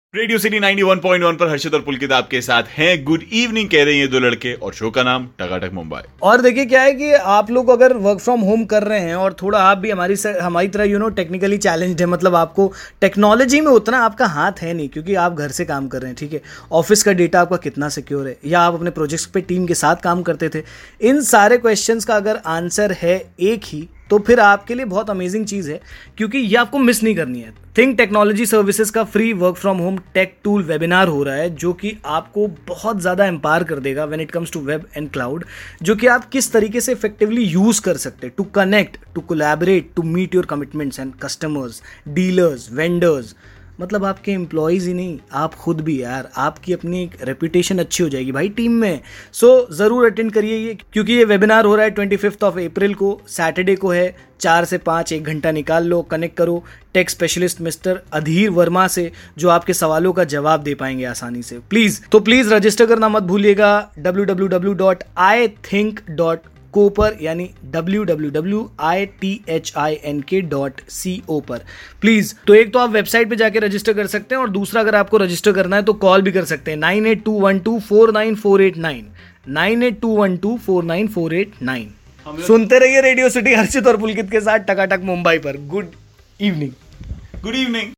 Radio city 91.1 पर हर्षित और पुलकित आपके साथ हैं। गुड इवनिंग कह रहे हैं ये दो लड़के और शो का नाम टकाटक मुंबई। और देखिए क्या है कि आप लोग अगर वर्क फ्रॉम होम कर रहे हैं और थोड़ा आप भी हमारी तरह टेक्निकली चैलेंज्ड है, मतलब आपको टेक्नोलॉजी में उतना आपका हाथ है नहीं क्योंकि आप घर से काम कर रहे हैं, ठीक है। ऑफिस का डेटा आपका कितना सिक्योर है, या आप अपने प्रोजेक्ट्स पे टीम के साथ काम करते थे, इन सारे क्वेश्चंस का अगर आंसर है एक ही, तो फिर आपके लिए बहुत अमेजिंग चीज़ है क्योंकि ये आपको मिस नहीं करनी है। थिंक टेक्नोलॉजी सर्विसेज का free work from home tech tool webinar हो रहा है जो कि आपको बहुत ज़्यादा एम्पावर कर देगा when it comes to web and cloud, जो कि आप किस तरीके से इफेक्टिवली यूज़ कर सकते हैं to connect, to collaborate, to meet your commitments and customers, dealers, vendors. मतलब आपके एम्प्लॉयज़ ही नहीं, आप खुद भी यार, आपकी अपनी एक रेपुटेशन अच्छी हो जाएगी भाई टीम में। सो ज़रूर अटेंड करिए ये, क्योंकि ये वेबिनार हो रहा है 25 अप्रैल को, सैटरडे को है। 4 से 5 एक घंटा निकाल लो, कनेक्ट करो tech specialist mister Adhir Verma से, जो आपके सवालों का जवाब दे पाएंगे आसानी से। प्लीज़ रजिस्टर करना मत भूलिएगा www.ithink.co पर, यानी www.ithink.co पर प्लीज। तो एक तो आप वेबसाइट पे जाके रजिस्टर कर सकते हैं, और दूसरा अगर आपको रजिस्टर करना है तो कॉल भी कर सकते हैं 9821249489 9821249489। सुनते रहिए रेडियो सिटी हर्षित और पुलकित के साथ टकाटक मुंबई पर। Good evening.